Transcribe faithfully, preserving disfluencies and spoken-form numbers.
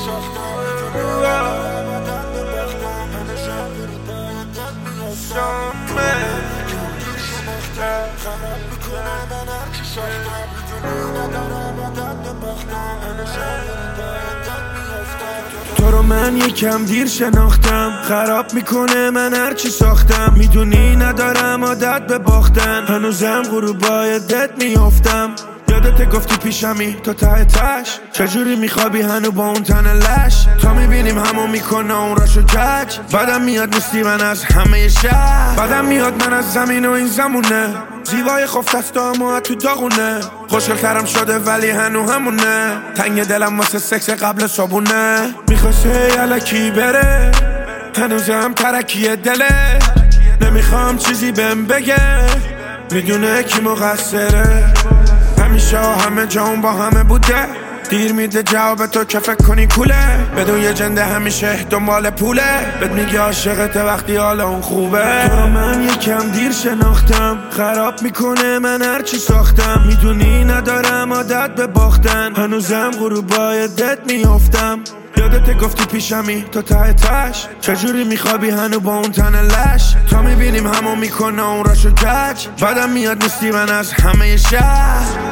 تو رو من یکم دیر شناختم، خراب میکنه من هرچی ساختم. میدونی ندارم عادت به باختن، هنوزم غروبای دت میافتم. یادت گفتی پیشمی تو ته تش، چجوری میخوابی هنو با اون تن لش؟ تا میبینیم همو میکنه اون راشو کج. بعدم میاد نیستی من از همه شهر، بعدم میاد من از زمین و این زمونه. زیبای خفت اما تو داغونه، خوشگل‌ترم شده ولی هنو همونه. تنگ دلم واسه سکس قبل صبونه، میخواسته یلکی بره هنوزم ترکیه دله. نمیخوام چیزی بهم بگه، میدونه کی مقصره. همیشه همه جام با همه بوده، دیر میده جواب تو که فکر کنی کوله. بدون یه جنده همیشه دنبال پوله، بهت میگه عاشقت وقتی حالا اون خوبه. تو رو من یکم دیر شناختم، خراب میکنه من هرچی ساختم. میدونی ندارم عادت به باختن، هنوزم غروبای دت میافتم. یادت گفتی پیشمی تو ته تش، چجوری میخوابی هنو با اون تن لش؟ تا میبینیم همو میکنه اون راشو کج. بعدم میاد نیستی من از همه شهر.